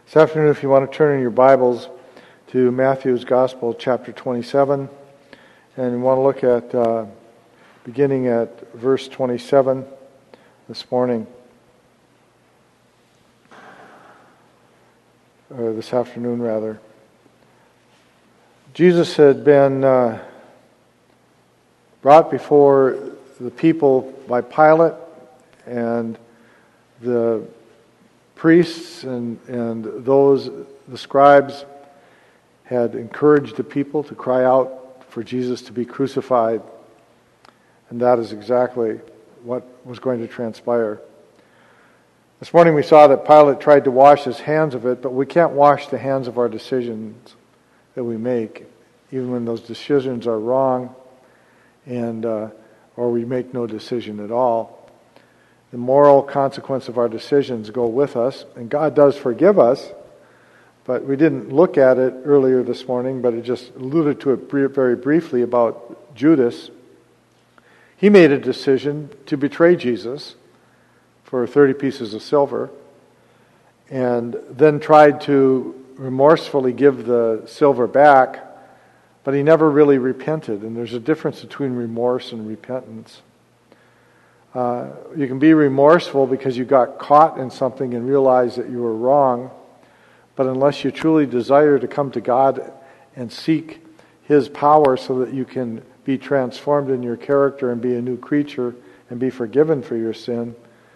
This afternoon, if you want to turn in your Bibles to Matthew's Gospel, chapter 27, and you want to look at, beginning at verse 27 this morning, or this afternoon rather. Jesus had been brought before the people by Pilate, and the priests and those, the scribes, had encouraged the people to cry out for Jesus to be crucified. And that is exactly what was going to transpire. This morning we saw that Pilate tried to wash his hands of it, but we can't wash the hands of our decisions that we make, even when those decisions are wrong, and or we make no decision at all. The moral consequence of our decisions go with us, and God does forgive us, but we didn't look at it earlier this morning, but it just alluded to it very briefly about Judas. He made a decision to betray Jesus for 30 pieces of silver, and then tried to remorsefully give the silver back, but he never really repented, and there's a difference between remorse and repentance. You can be remorseful because you got caught in something and realized that you were wrong, but unless you truly desire to come to God and seek His power so that you can be transformed in your character and be a new creature and be forgiven for your sin,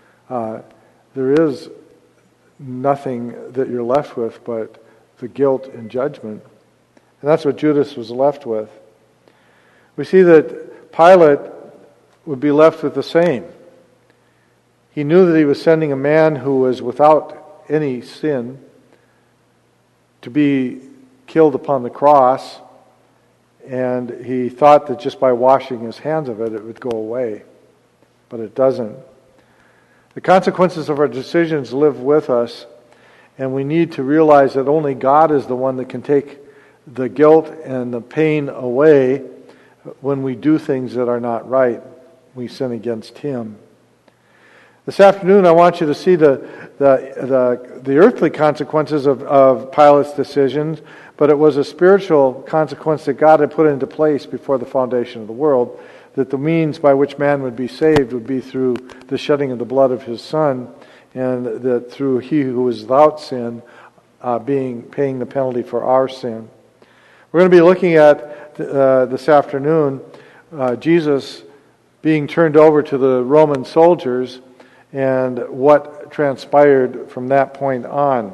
there is nothing that you're left with but the guilt and judgment. And that's what Judas was left with. We see that Pilate would be left with the same. He knew that he was sending a man who was without any sin to be killed upon the cross, and he thought that just by washing his hands of it, it would go away. But it doesn't. The consequences of our decisions live with us, and we need to realize that only God is the one that can take the guilt and the pain away when we do things that are not right. We sin against Him. This afternoon, I want you to see the earthly consequences of Pilate's decisions, but it was a spiritual consequence that God had put into place before the foundation of the world, that the means by which man would be saved would be through the shedding of the blood of His Son, and that through He who was without sin paying the penalty for our sin. We're going to be looking at this afternoon Jesus being turned over to the Roman soldiers and what transpired from that point on.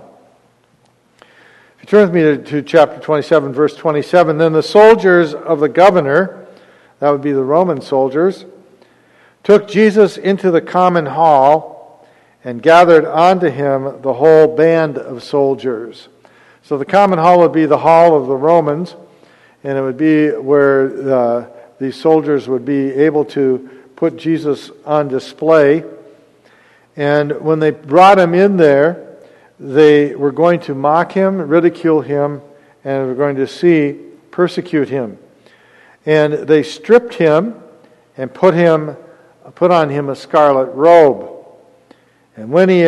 If you turn with me to chapter 27, verse 27, then the soldiers of the governor, that would be the Roman soldiers, took Jesus into the common hall and gathered onto him the whole band of soldiers. So the common hall would be the hall of the Romans, and it would be where these soldiers would be able to put Jesus on display. And when they brought him in there, they were going to mock him, ridicule him, and were going to persecute him. And they stripped him and put on him a scarlet robe. And when they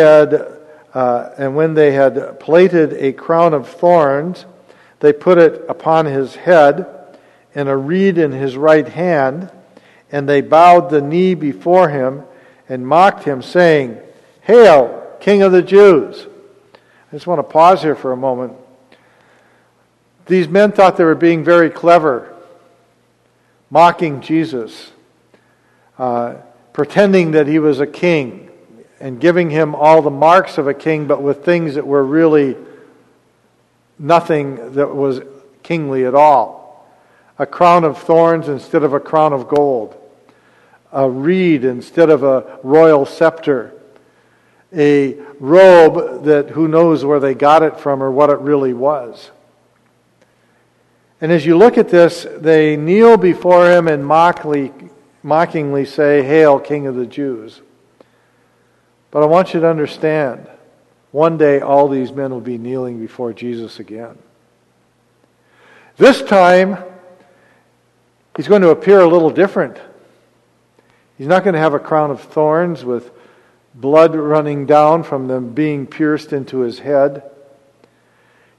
had plaited a crown of thorns, they put it upon his head and a reed in his right hand, and they bowed the knee before him and mocked him, saying, "Hail, King of the Jews!" I just want to pause here for a moment. These men thought they were being very clever, mocking Jesus, pretending that he was a king, and giving him all the marks of a king, but with things that were really nothing that was kingly at all. A crown of thorns instead of a crown of gold. A reed instead of a royal scepter. A robe that who knows where they got it from or what it really was. And as you look at this, they kneel before him and mockingly say, "Hail, King of the Jews." But I want you to understand, one day all these men will be kneeling before Jesus again. This time, He's going to appear a little different. He's not going to have a crown of thorns with blood running down from them being pierced into his head.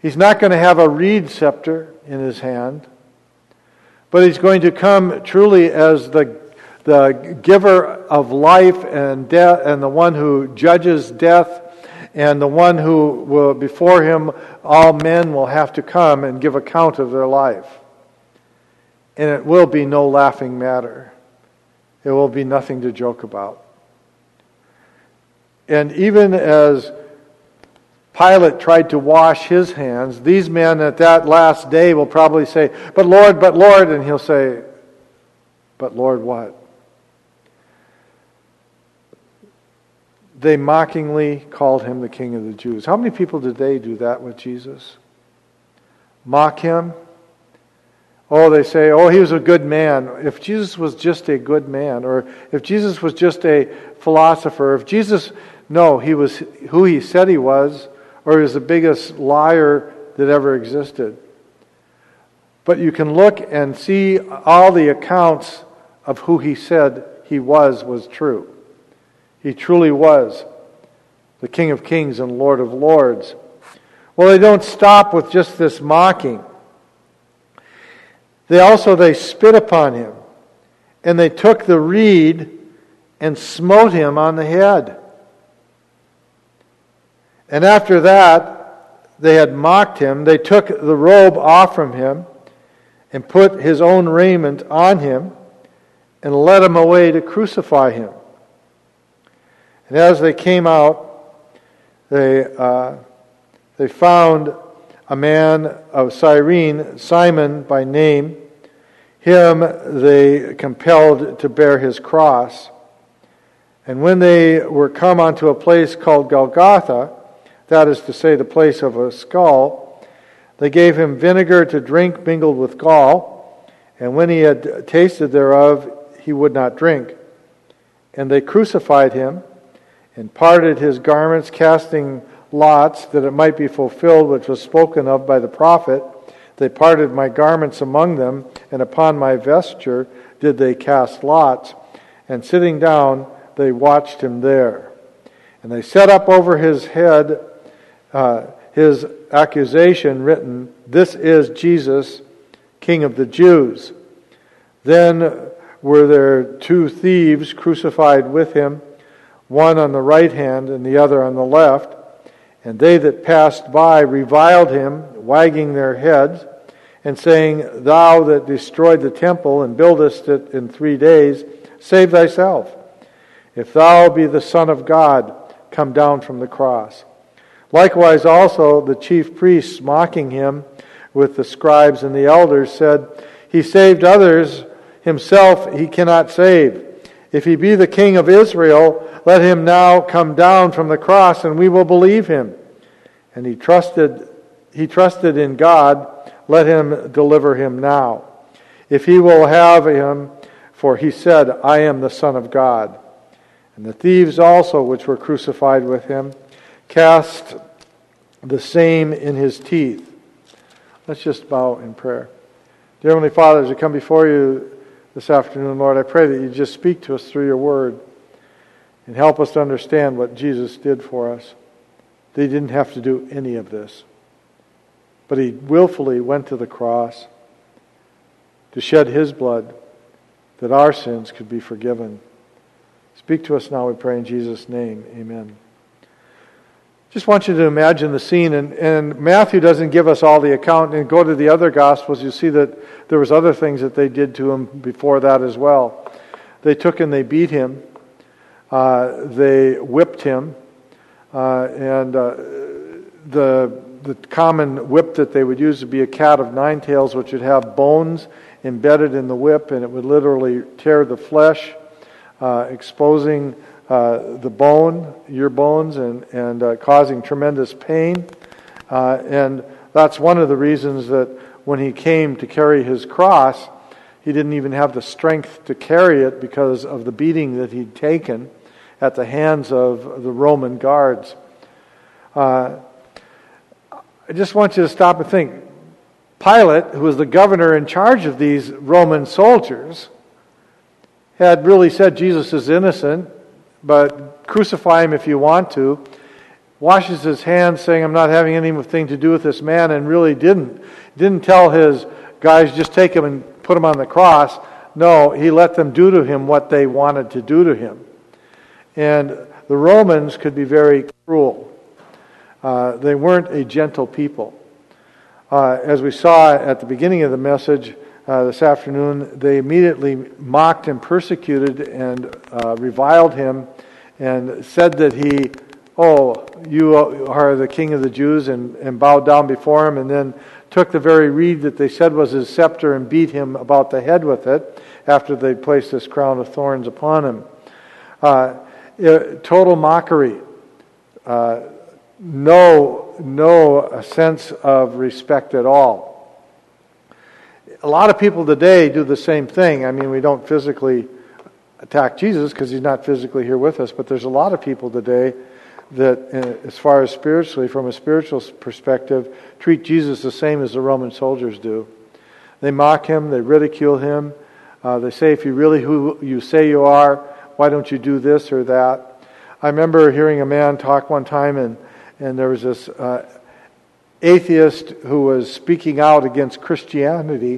He's not going to have a reed scepter in his hand, but he's going to come truly as the giver of life and death, and the one who judges death, and the one who will, before him, all men will have to come and give account of their life. And it will be no laughing matter. It will be nothing to joke about. And even as Pilate tried to wash his hands, these men at that last day will probably say, but Lord, and he'll say, but Lord what? They mockingly called him the King of the Jews. How many people did they do that with Jesus? Mock him? Oh, they say, oh, he was a good man. If Jesus was just a good man, or if Jesus was just a philosopher, if Jesus, no, he was who he said he was, or he was the biggest liar that ever existed. But you can look and see all the accounts of who he said he was true. He truly was the King of Kings and Lord of Lords. Well, they don't stop with just this mocking. They spit upon him, and they took the reed and smote him on the head. And after that, they had mocked him. They took the robe off from him and put his own raiment on him and led him away to crucify him. And as they came out, they found a man of Cyrene, Simon by name. Him they compelled to bear his cross. And when they were come unto a place called Golgotha, that is to say, the place of a skull, they gave him vinegar to drink mingled with gall, and when he had tasted thereof, he would not drink. And they crucified him, and parted his garments, casting lots, that it might be fulfilled which was spoken of by the prophet. They parted my garments among them, and upon my vesture did they cast lots. And sitting down, they watched him there. And they set up over his head his accusation written, "This is Jesus, King of the Jews." Then were there two thieves crucified with him, one on the right hand and the other on the left. And they that passed by reviled him, wagging their heads, and saying, "Thou that destroyed the temple and buildest it in 3 days, save thyself. If thou be the Son of God, come down from the cross." Likewise also the chief priests, mocking him with the scribes and the elders, said, "He saved others, himself he cannot save. If he be the King of Israel, let him now come down from the cross, and we will believe him. And he trusted in God, let him deliver him now, if he will have him, for he said, I am the Son of God." And the thieves also, which were crucified with him, cast the same in his teeth. Let's just bow in prayer. Dear Heavenly Father, as we come before you this afternoon, Lord, I pray that you just speak to us through your word and help us to understand what Jesus did for us. That he didn't have to do any of this, but he willfully went to the cross to shed his blood that our sins could be forgiven. Speak to us now, we pray in Jesus' name. Amen. Just want you to imagine the scene, and Matthew doesn't give us all the account, and go to the other Gospels, you see that there was other things that they did to him before that as well. They took and they beat him, they whipped him, and the common whip that they would use would be a cat of nine tails, which would have bones embedded in the whip, and it would literally tear the flesh, exposing the bone, your bones, and causing tremendous pain. And that's one of the reasons that when he came to carry his cross, he didn't even have the strength to carry it because of the beating that he'd taken at the hands of the Roman guards. I just want you to stop and think. Pilate, who was the governor in charge of these Roman soldiers, had really said Jesus is innocent, but crucify him if you want to. washes his hands saying, I'm not having anything to do with this man, and really didn't tell his guys, just take him and put him on the cross. No, he let them do to him what they wanted to do to him. And the Romans could be very cruel. They weren't a gentle people. As we saw at the beginning of the message this afternoon, they immediately mocked and persecuted and reviled him and said that he, you are the king of the Jews, and bowed down before him, and then took the very reed that they said was his scepter and beat him about the head with it after they placed this crown of thorns upon him. Total mockery. No sense of respect at all. A lot of people today do the same thing. I mean, we don't physically attack Jesus because he's not physically here with us, but there's a lot of people today that, as far as spiritually, from a spiritual perspective, treat Jesus the same as the Roman soldiers do. They mock him, they ridicule him, they say, if you're really who you say you are, why don't you do this or that? I remember hearing a man talk one time, and there was this atheist who was speaking out against Christianity,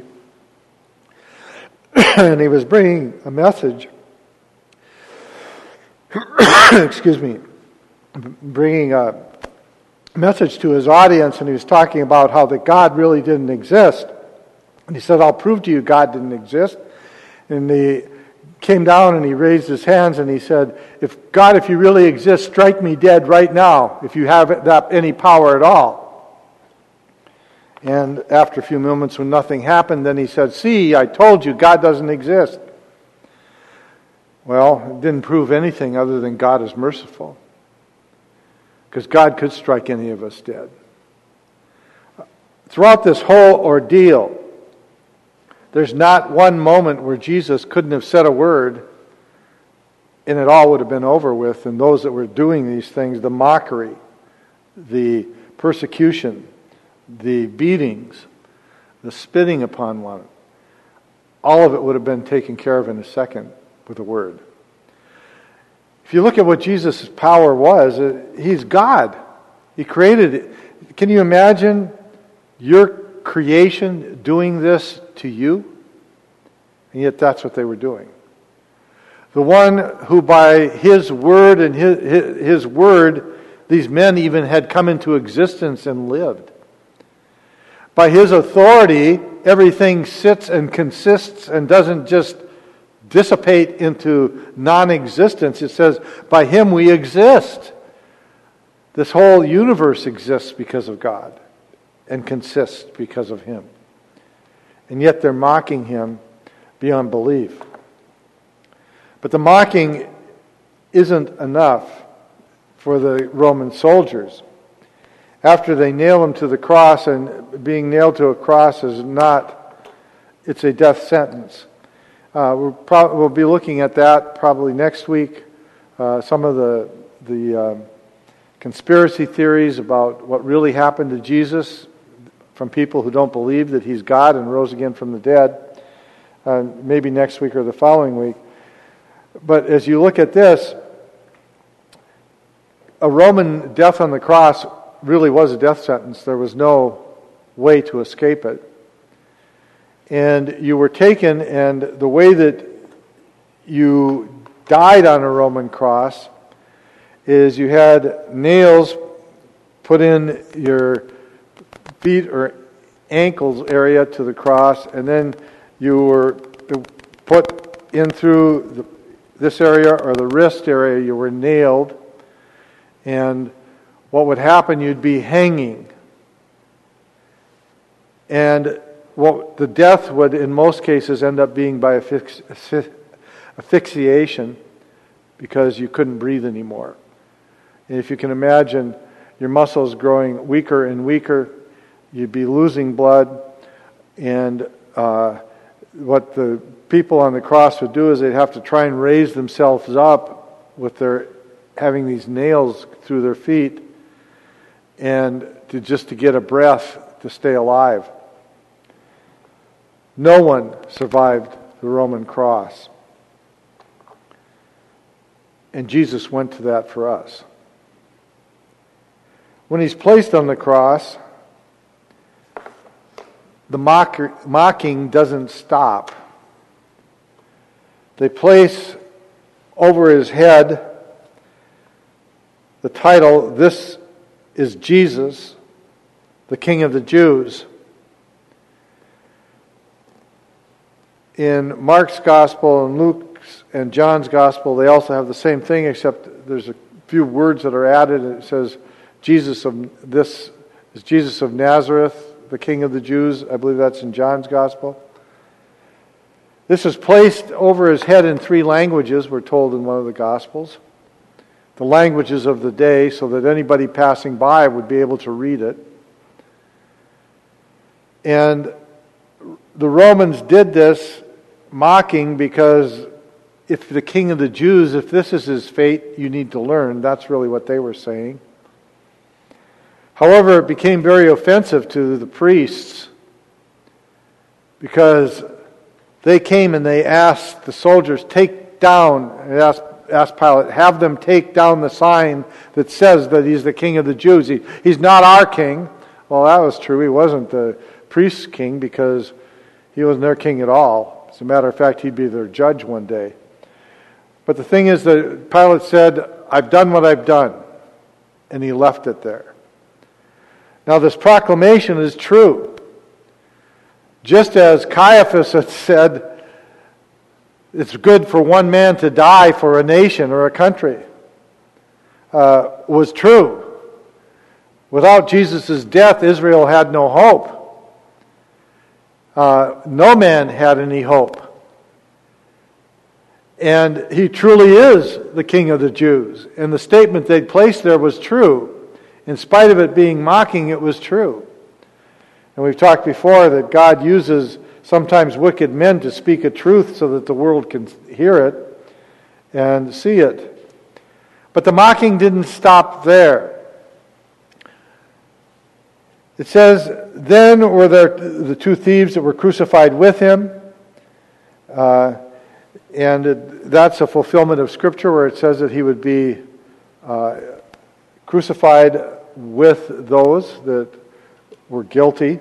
and he was bringing a message, excuse me, bringing a message to his audience, and he was talking about how that God really didn't exist. And he said, I'll prove to you God didn't exist. And he came down and he raised his hands and he said, if you really exist, strike me dead right now, if you have any power at all. And after a few moments when nothing happened, then he said, see, I told you, God doesn't exist. Well, it didn't prove anything other than God is merciful. Because God could strike any of us dead. Throughout this whole ordeal, there's not one moment where Jesus couldn't have said a word and it all would have been over with. And those that were doing these things, the mockery, the persecution, the beatings, the spitting upon one, all of it would have been taken care of in a second with a word. If you look at what Jesus' power was, he's God. He created it. Can you imagine your creation doing this to you? And yet that's what they were doing. The one who by his word and his word, these men even had come into existence and lived. By his authority, everything sits and consists and doesn't just dissipate into non-existence. It says, by him we exist. This whole universe exists because of God and consists because of him. And yet they're mocking him beyond belief. But the mocking isn't enough for the Roman soldiers. After they nail him to the cross, and being nailed to a cross it's a death sentence. We'll be looking at that probably next week. Some of the conspiracy theories about what really happened to Jesus from people who don't believe that he's God and rose again from the dead. Maybe next week or the following week. But as you look at this, a Roman death on the cross really was a death sentence. There was no way to escape it. And you were taken, and the way that you died on a Roman cross is you had nails put in your feet or ankles area to the cross, and then you were put in through this area or the wrist area. You were nailed, and what would happen, you'd be hanging. And what the death would, in most cases, end up being by asphyxiation, because you couldn't breathe anymore. And if you can imagine your muscles growing weaker and weaker, you'd be losing blood. And what the people on the cross would do is they'd have to try and raise themselves up with having these nails through their feet, and just to get a breath to stay alive. No one survived the Roman cross. And Jesus went to that for us. When he's placed on the cross, the mocking doesn't stop. They place over his head the title, "This is Jesus, the King of the Jews." In Mark's Gospel and Luke's and John's Gospel, they also have the same thing, except there's a few words that are added. It says, "This is Jesus of Nazareth, the King of the Jews." I believe that's in John's Gospel. This is placed over his head in 3 languages, we're told in one of the Gospels. The languages of the day, so that anybody passing by would be able to read it. And the Romans did this mocking because if the King of the Jews, if this is his fate, you need to learn. That's really what they were saying. However, it became very offensive to the priests because they came and they asked the soldiers, take down, and asked Pilate, have them take down the sign that says that he's the King of the Jews. He's not our king. Well, that was true. He wasn't the priest's king because he wasn't their king at all. As a matter of fact, he'd be their judge one day. But the thing is that Pilate said, I've done what I've done. And he left it there. Now this proclamation is true. Just as Caiaphas had said, it's good for one man to die for a nation or a country, was true. Without Jesus' death, Israel had no hope. No man had any hope. And he truly is the King of the Jews. And the statement they'd placed there was true. In spite of it being mocking, it was true. And we've talked before that God uses sometimes wicked men to speak a truth so that the world can hear it and see it. But the mocking didn't stop there. It says, then were there the 2 thieves that were crucified with him. That's a fulfillment of Scripture where it says that he would be crucified with those that were guilty.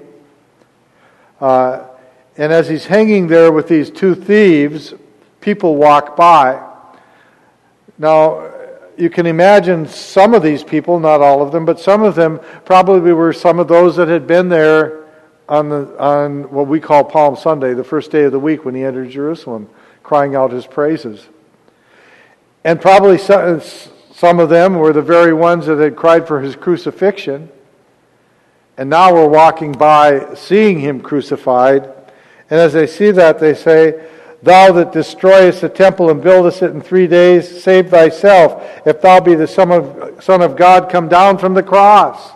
And as he's hanging there with these 2 thieves, people walk by. Now, you can imagine some of these people, not all of them, but some of them probably were some of those that had been there on what we call Palm Sunday, the first day of the week when he entered Jerusalem, crying out his praises. And probably some of them were the very ones that had cried for his crucifixion. And now we're walking by seeing him crucified. And as they see that, they say, Thou that destroyest the temple and buildest it in 3 days, save thyself. If thou be the Son of God, come down from the cross.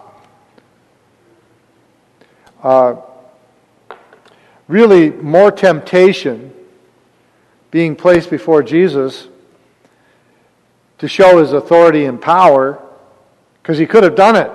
Really, more temptation being placed before Jesus to show his authority and power, because he could have done it.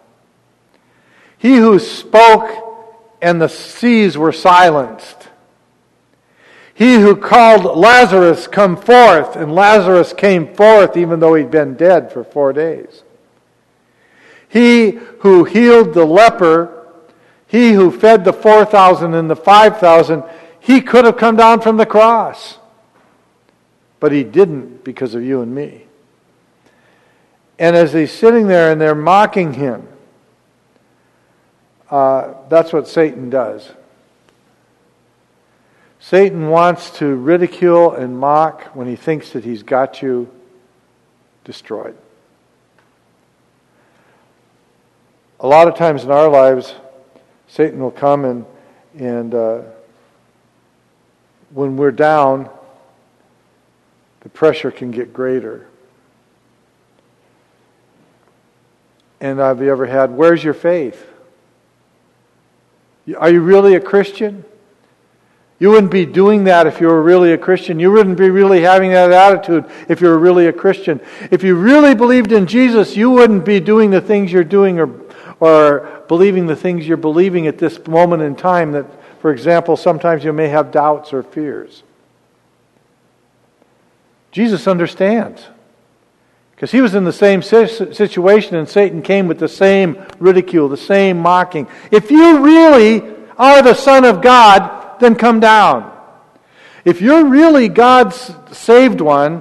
He who spoke and the seas were silenced. He who called Lazarus, come forth, and Lazarus came forth even though he'd been dead for 4 days. He who healed the leper, he who fed the 4,000 and the 5,000, he could have come down from the cross. But he didn't because of you and me. And as he's sitting there and they're mocking him, that's what Satan does. Satan wants to ridicule and mock when he thinks that he's got you destroyed. A lot of times in our lives, Satan will come and when we're down, the pressure can get greater. And have you ever had, where's your faith? Are you really a Christian? You wouldn't be doing that if you were really a Christian. You wouldn't be really having that attitude if you were really a Christian. If you really believed in Jesus, you wouldn't be doing the things you're doing or believing the things you're believing at this moment in time that, for example, sometimes you may have doubts or fears. Jesus understands. Because he was in the same situation, and Satan came with the same ridicule, the same mocking. If you really are the Son of God, then come down. If you're really God's saved one,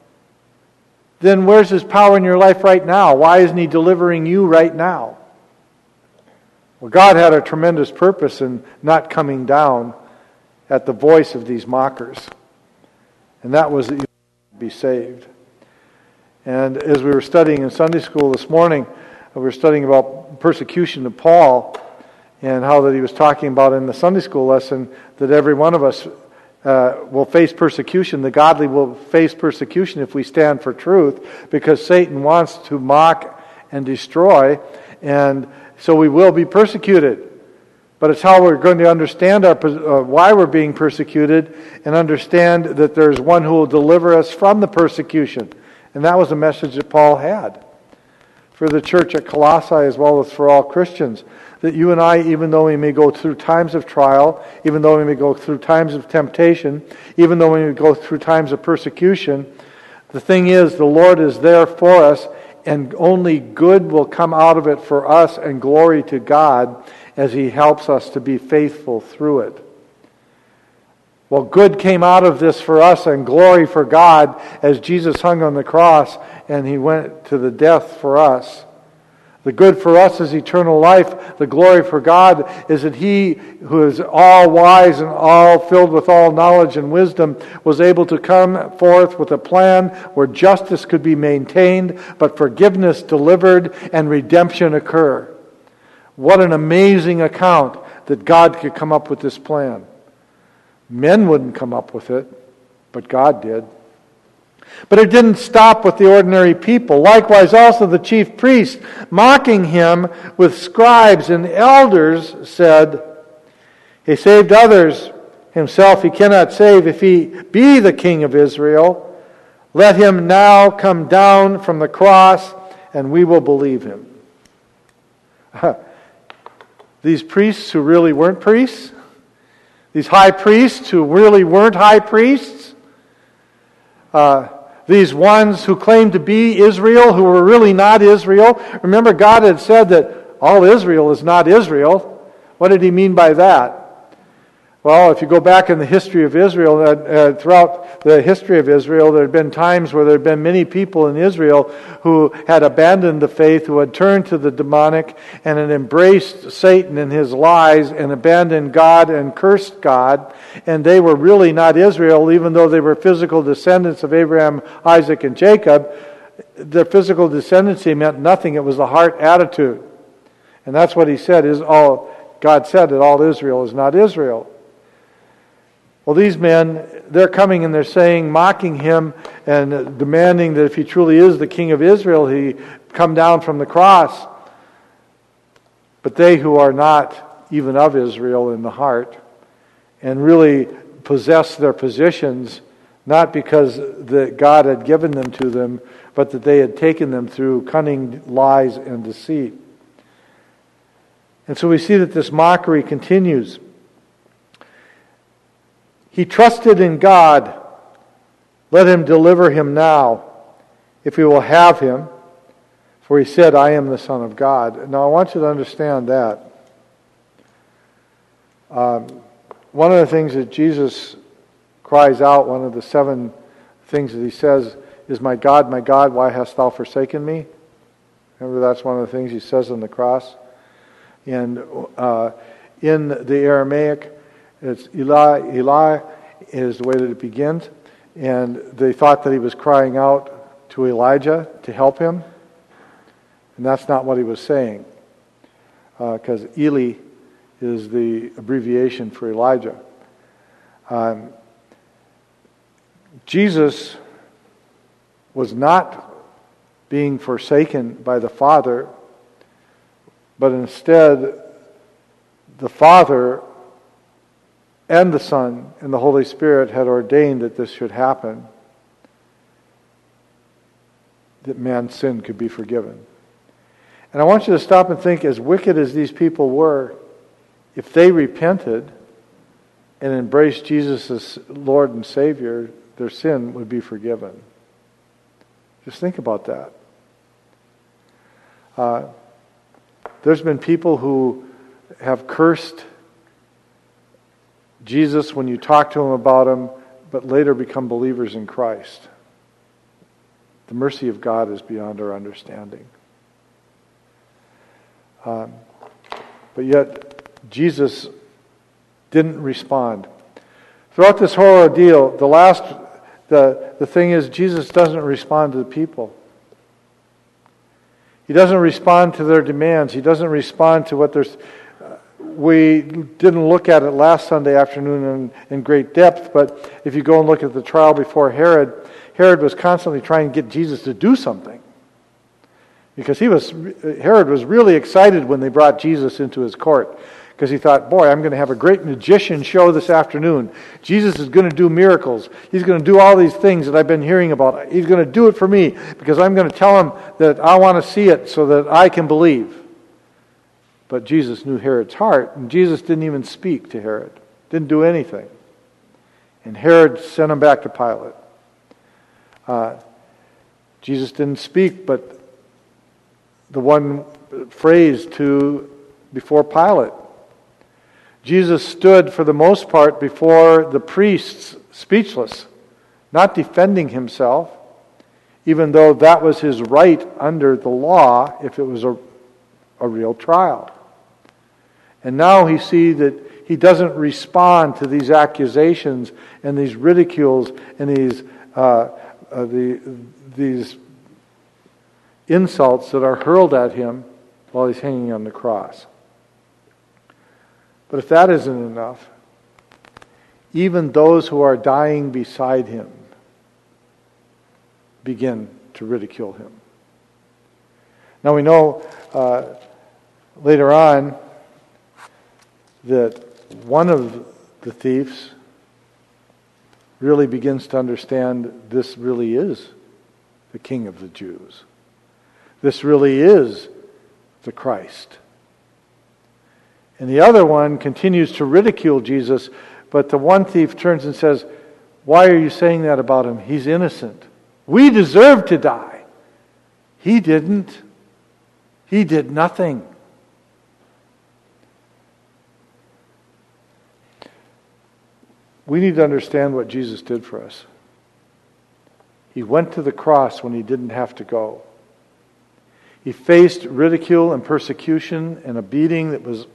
then where's His power in your life right now? Why isn't He delivering you right now? Well, God had a tremendous purpose in not coming down at the voice of these mockers. And that was that you would be saved. And as we were studying in Sunday school this morning, we were studying about persecution of Paul and how that he was talking about in the Sunday school lesson that every one of us will face persecution. The godly will face persecution if we stand for truth, because Satan wants to mock and destroy, and so we will be persecuted. But it's how we're going to understand why we're being persecuted and understand that there's one who will deliver us from the persecution. And that was the message that Paul had for the church at Colossae as well as for all Christians. That you and I, even though we may go through times of trial, even though we may go through times of temptation, even though we may go through times of persecution, the thing is, the Lord is there for us, and only good will come out of it for us, and glory to God as He helps us to be faithful through it. Well, good came out of this for us, and glory for God as Jesus hung on the cross and He went to the death for us. The good for us is eternal life. The glory for God is that He, who is all wise and all filled with all knowledge and wisdom, was able to come forth with a plan where justice could be maintained, but forgiveness delivered and redemption occur. What an amazing account that God could come up with this plan. Men wouldn't come up with it, but God did. But it didn't stop with the ordinary people. Likewise also the chief priests, mocking Him with scribes and elders, said, He saved others, Himself He cannot save. If He be the King of Israel, let Him now come down from the cross, and we will believe Him. These priests who really weren't priests, these high priests who really weren't high priests, these ones who claimed to be Israel who were really not Israel. Remember, God had said that all Israel is not Israel. What did He mean by that? Well, if you go back in the history of Israel, throughout the history of Israel, there had been times where there had been many people in Israel who had abandoned the faith, who had turned to the demonic and had embraced Satan and his lies and abandoned God and cursed God. And they were really not Israel, even though they were physical descendants of Abraham, Isaac, and Jacob. Their physical descendancy meant nothing. It was the heart attitude. And that's what He said, God said that all Israel is not Israel. Well, these men, they're coming and they're saying, mocking Him and demanding that if He truly is the King of Israel, He come down from the cross. But they who are not even of Israel in the heart and really possess their positions, not because that God had given them to them, but that they had taken them through cunning lies and deceit. And so we see that this mockery continues. He trusted in God. Let Him deliver him now, if He will have him. For He said, I am the Son of God. Now I want you to understand that. One of the things that Jesus cries out, one of the 7 things that He says is, my God, why hast Thou forsaken me? Remember, that's one of the things He says on the cross. And in the Aramaic, it's Eli, Eli is the way that it begins. And they thought that He was crying out to Elijah to help him. And that's not what He was saying. Because Eli is the abbreviation for Elijah. Jesus was not being forsaken by the Father, but instead the Father and the Son and the Holy Spirit had ordained that this should happen, that man's sin could be forgiven. And I want you to stop and think, as wicked as these people were, if they repented and embraced Jesus as Lord and Savior, their sin would be forgiven. Just think about that. There's been people who have cursed Jesus when you talk to them about him, but later become believers in Christ. The mercy of God is beyond our understanding. But yet, Jesus didn't respond. Throughout this whole ordeal, the thing is, Jesus doesn't respond to the people. He doesn't respond to their demands. He doesn't respond to what there's. We didn't look at it last Sunday afternoon in great depth, but if you go and look at the trial before Herod, Herod was constantly trying to get Jesus to do something. Because Herod was really excited when they brought Jesus into his court. Because he thought, boy, I'm going to have a great magician show this afternoon. Jesus is going to do miracles. He's going to do all these things that I've been hearing about. He's going to do it for me because I'm going to tell him that I want to see it so that I can believe. But Jesus knew Herod's heart, and Jesus didn't even speak to Herod. Didn't do anything. And Herod sent him back to Pilate. Jesus didn't speak, but the one phrase before Pilate. Jesus stood for the most part before the priests speechless, not defending himself, even though that was his right under the law if it was a real trial. And now he sees that he doesn't respond to these accusations and these ridicules and these insults that are hurled at him while he's hanging on the cross. But if that isn't enough, even those who are dying beside him begin to ridicule him. Now we know later on that one of the thieves really begins to understand this really is the King of the Jews. This really is the Christ. And the other one continues to ridicule Jesus, but the one thief turns and says, why are you saying that about him? He's innocent. We deserve to die. He didn't. He did nothing. We need to understand what Jesus did for us. He went to the cross when he didn't have to go. He faced ridicule and persecution and a beating that was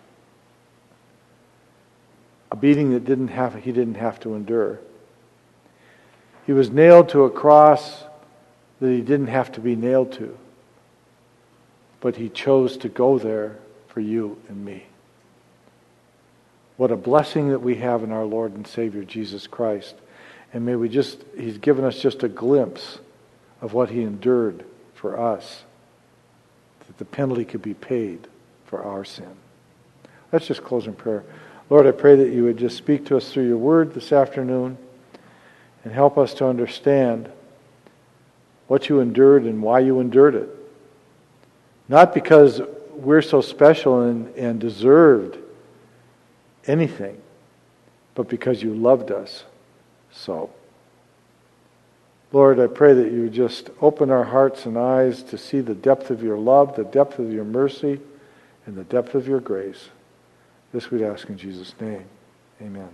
a beating that he didn't have to endure. He was nailed to a cross that he didn't have to be nailed to. But he chose to go there for you and me. What a blessing that we have in our Lord and Savior Jesus Christ. And may he's given us just a glimpse of what he endured for us, that the penalty could be paid for our sin. Let's just close in prayer. Lord, I pray that you would just speak to us through your word this afternoon and help us to understand what you endured and why you endured it. Not because we're so special and deserved anything, but because you loved us so. Lord, I pray that you would just open our hearts and eyes to see the depth of your love, the depth of your mercy, and the depth of your grace. This we'd ask in Jesus' name. Amen.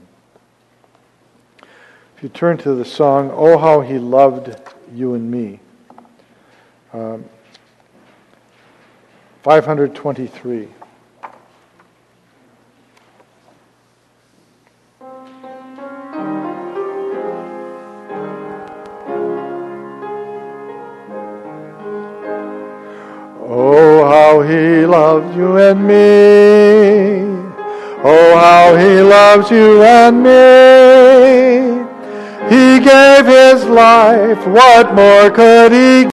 If you turn to the song, Oh, How He Loved You and Me, 523. Oh, how he loved you and me. Oh, how he loves you and me. He gave his life. What more could he